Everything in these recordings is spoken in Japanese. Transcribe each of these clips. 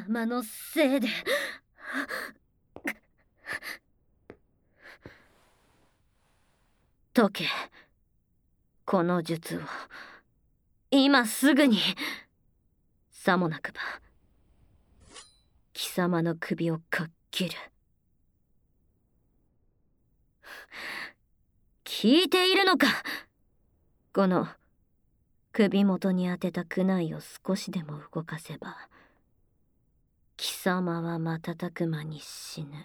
様のせいで。解け、この術を今すぐに。さもなくば貴様の首をかっ切る。聞いているのか。この首元に当てた苦内を少しでも動かせば貴様は瞬く間に死ぬ。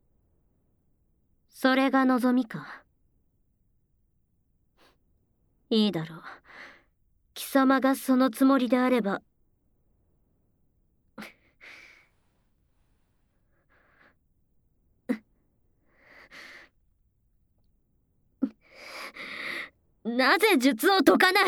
それが望みか。いいだろう。貴様がそのつもりであれば。なぜ術を解かない。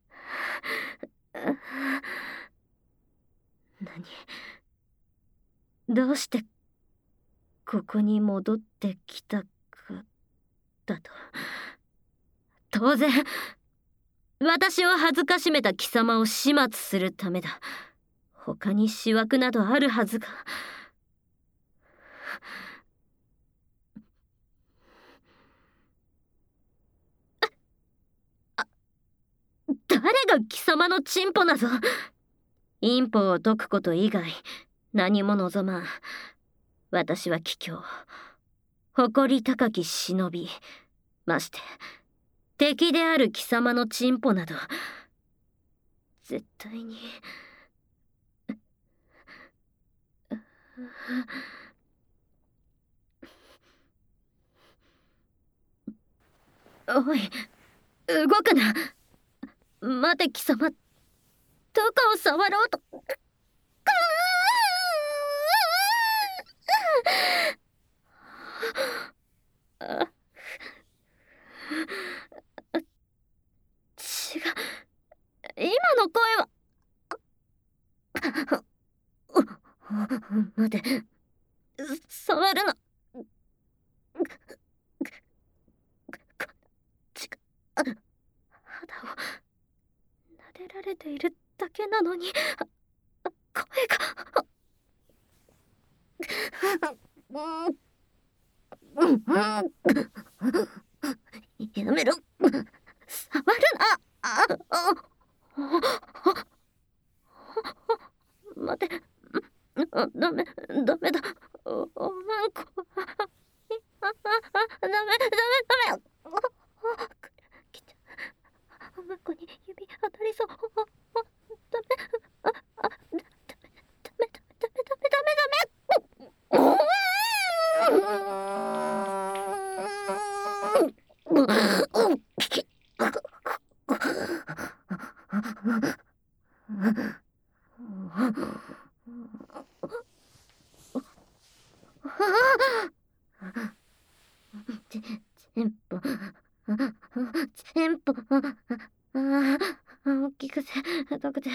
どうしてここに戻ってきたかだと。当然私を恥ずかしめた貴様を始末するためだ。他に思惑などあるはずが。誰が貴様のチンポなぞ。陰謀を解くこと以外何も望まん。私は桔梗、誇り高き忍び、まして敵である貴様のチンポなど絶対に。おい、動くな。待て貴様、どこを触ろうと。違う、今の声は。待て、触るな。肌を撫でられているだけなのに声が。やめろ、触るな。待て、ダメだ。おまんこ。ダメ。おまんこに指当たりそう。ダメ。チンポ大きくて太くて。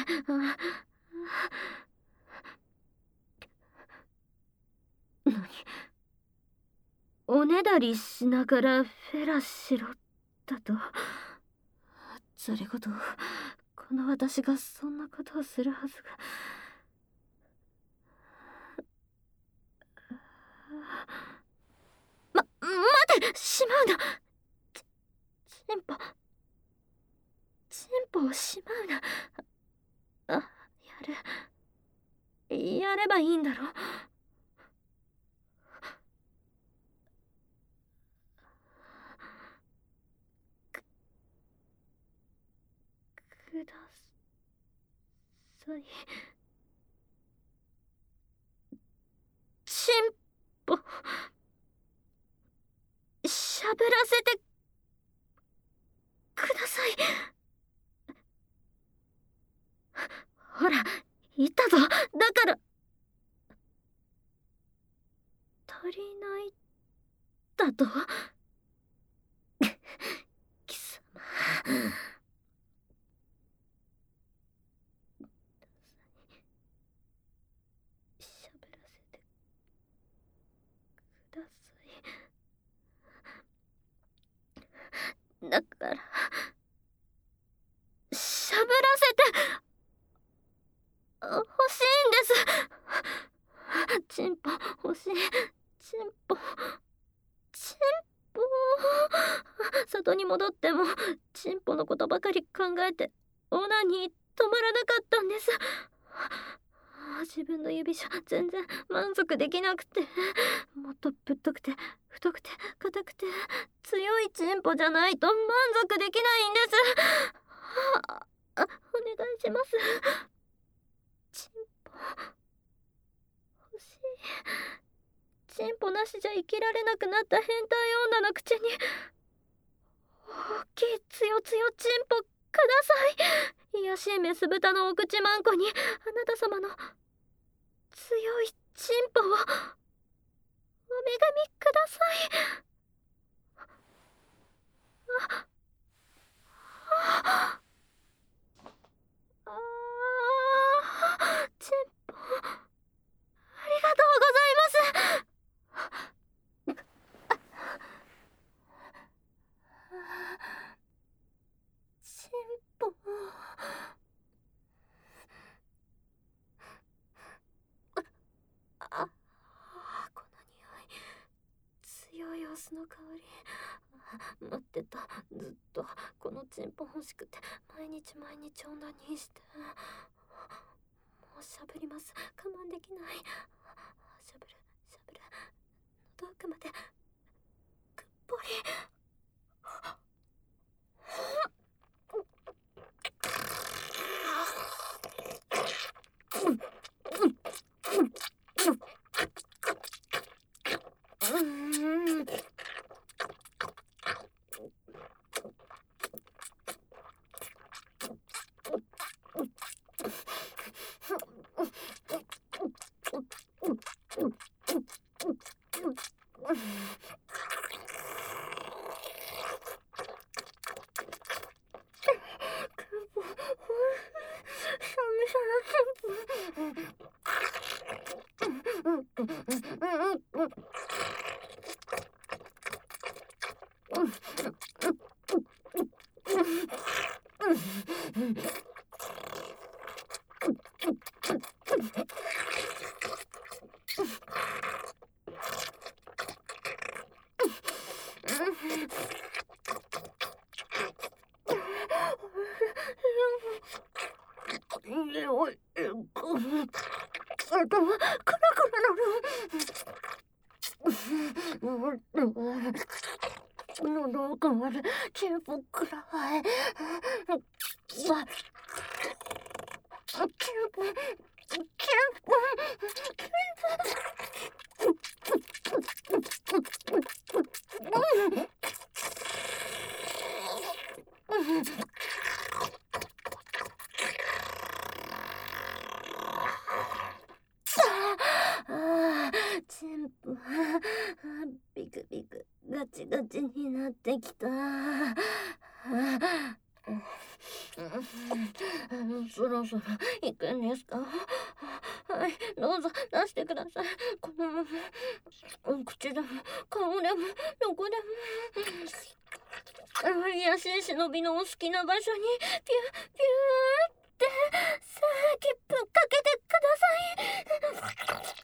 何、おねだりしながらフェラしろだと。それほどこの私がそんなことをするはずが。待て、しまうな。チンポをしまうな。やればいいんだろ。ください。チンポしゃぶらせてください。ほら言ったぞ。だから足りないだと。貴様、しゃぶらせてください。だからしゃぶらせて欲しいんです。 欲しい。チンポ。里に戻ってもチンポのことばかり考えてオナニー止まらなかったんです。自分の指じゃ全然満足できなくて、もっとぶっとくて太くて硬くて強いチンポじゃないと満足できないんです。お願いします。チンポ欲しい。チンポなしじゃ生きられなくなった変態女の口に大きいつよつよチンポください。癒やしいメス豚のお口まんこにあなた様の強いチンポをお恵みください。チンポありがとうございます。チンポこの匂い、強いオスの香り。待ってた、ずっとこのチンポ欲しくて毎日オナニーして。もうしゃぶります。我慢できない。しゃぶる喉奥までくっぽり。喉奥までチンポくらい。チンポビクビクガチガチになってきた。そろそろ行くんですか？はい、どうぞ出してください。このまま口でも顔でもどこでも。癒やしい忍びのお好きな場所にピューピューってさあ切符かけてください。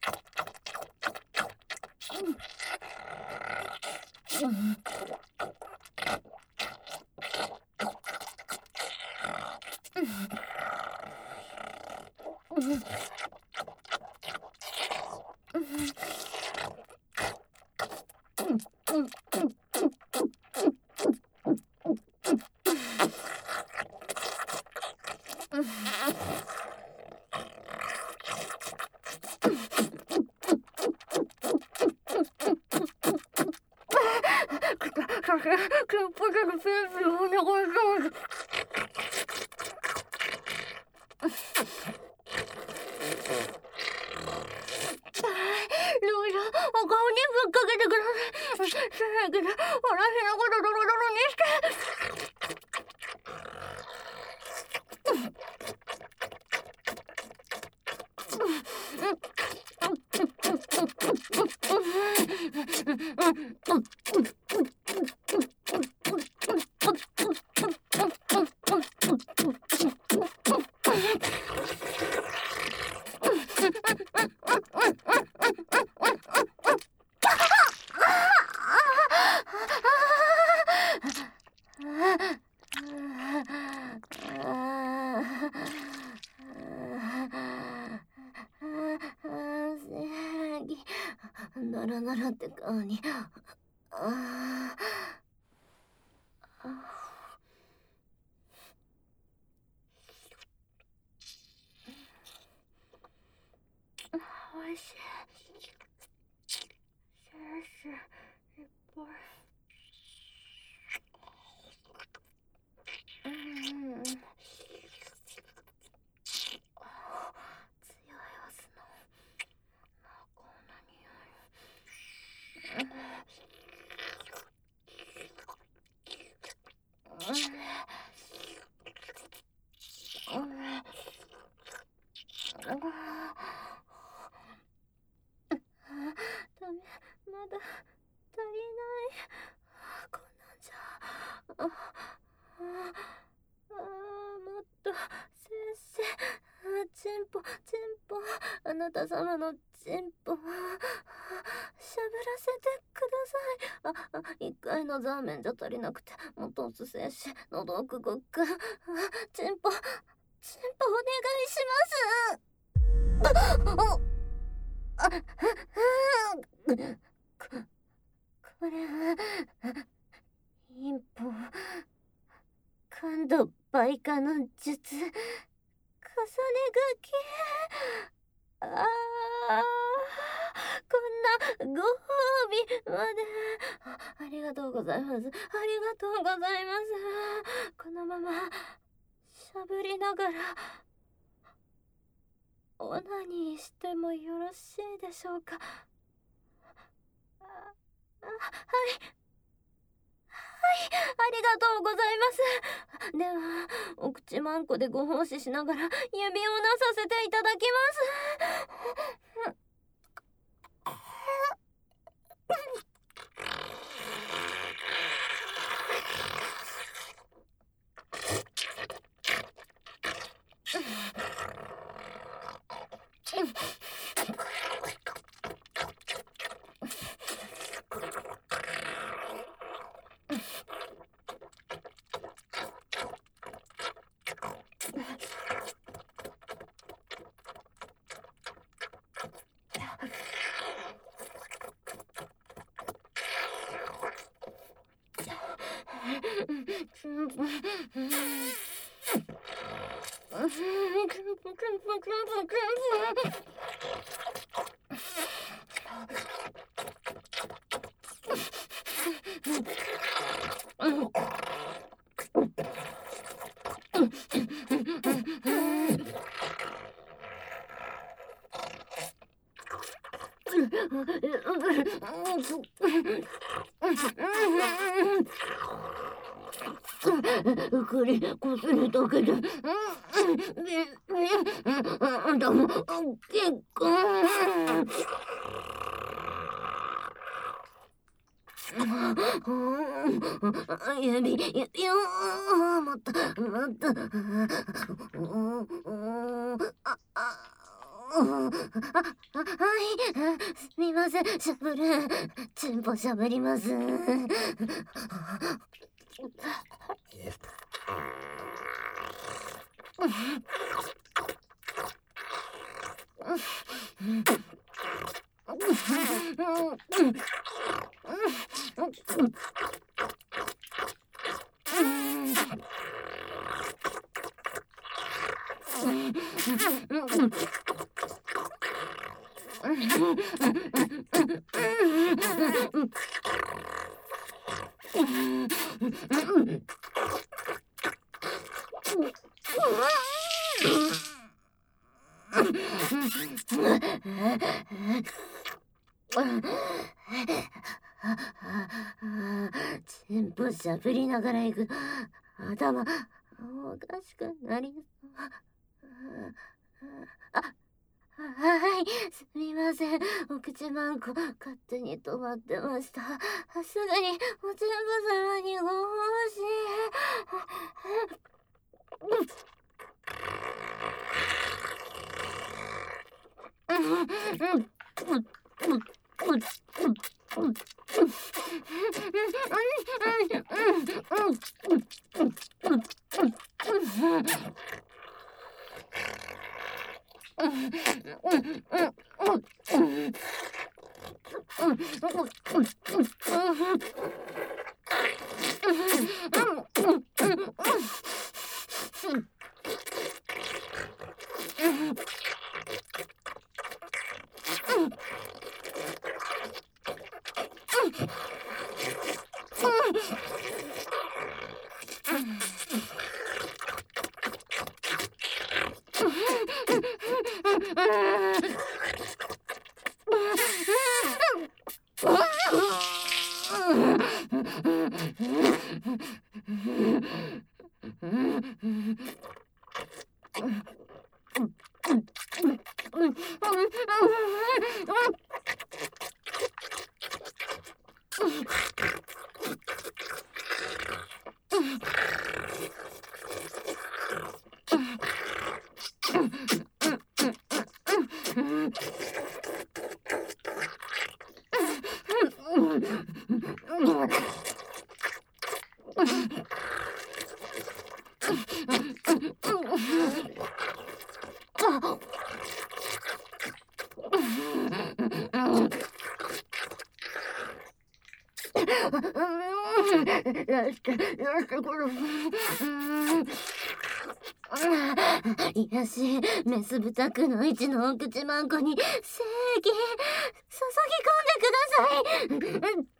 ならならって顔に。ああ。おいしい。シューシューいっぱい。強いオスのこんな匂い。ダメ、まだ足りない。こんなんじゃ。もっと先生、チンポチンポ、あなた様のチンポしゃぶらせてください。一回のザーメンじゃ足りなくて、もっとおすせし、喉奥ごっくん。チンポお願いします。これはインポ感度倍化の術、重ね書き。こんなご褒美まで。ありがとうございます。ありがとうございます。このまましゃぶりながらオナニーしてもよろしいでしょうか。はいありがとうございます。ではお口まんこでご奉仕しながら指をなさせていただきます。これこするだけででも結構指もっとはいすみません、しゃぶるチンポしゃぶります。チンポしゃぶりながら行く。頭おかしくなりそう。はい、すみません。お口まんこ勝手に止まってました。すぐにおちんぽ様にご奉仕。 いやし、メス豚くの一のお口まんこに精液注ぎ込んでください。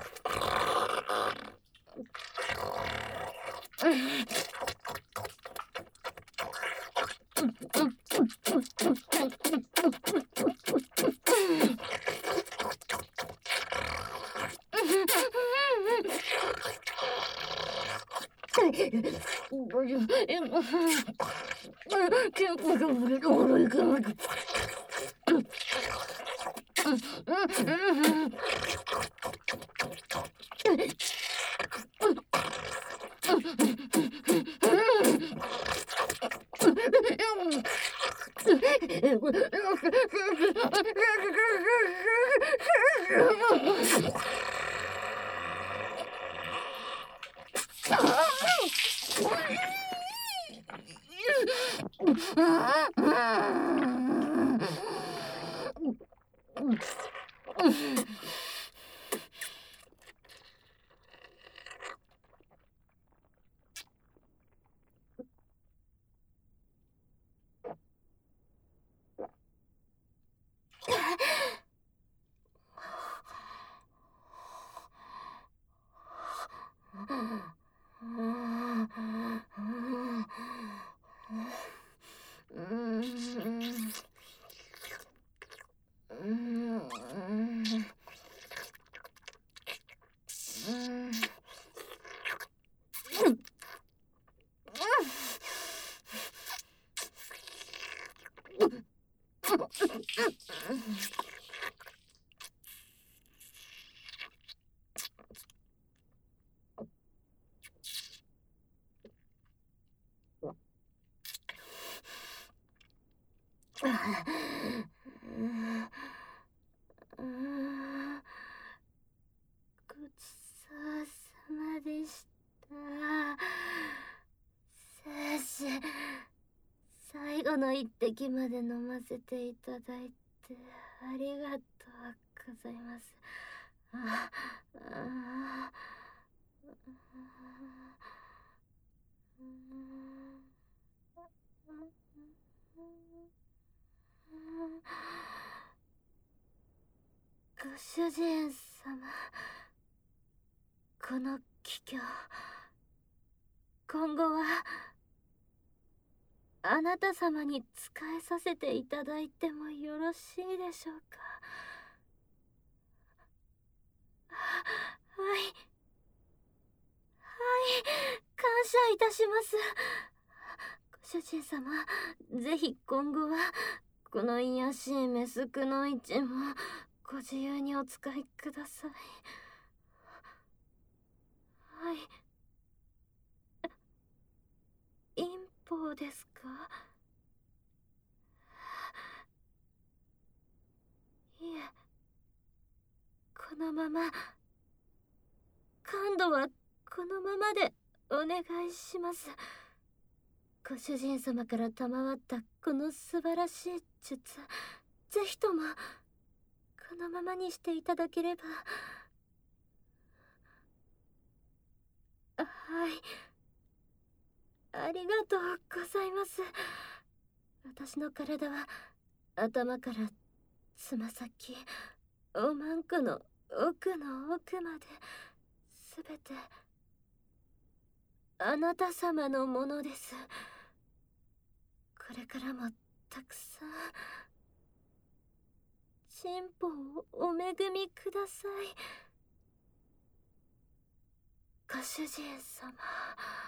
ごちそうさまでした。先生、最後の一滴まで飲ませていただいてありがとうございます。ご主人様、この気境、今後はあなた様に仕えさせていただいてもよろしいでしょうか。はい、感謝いたします。ご主人様、ぜひ今後はこの癒しいメスクの位置もご自由にお使いください。はい。陰謀ですか？いえ、このまま、今度はこのままでお願いします。ご主人様から賜ったこの素晴らしい術、ぜひともここのままにしていただければ。はい、ありがとうございます。私の体は頭からつま先、おまんこの奥の奥まで全てあなた様のものです。これからもたくさん進歩をお恵みください。ご主人様。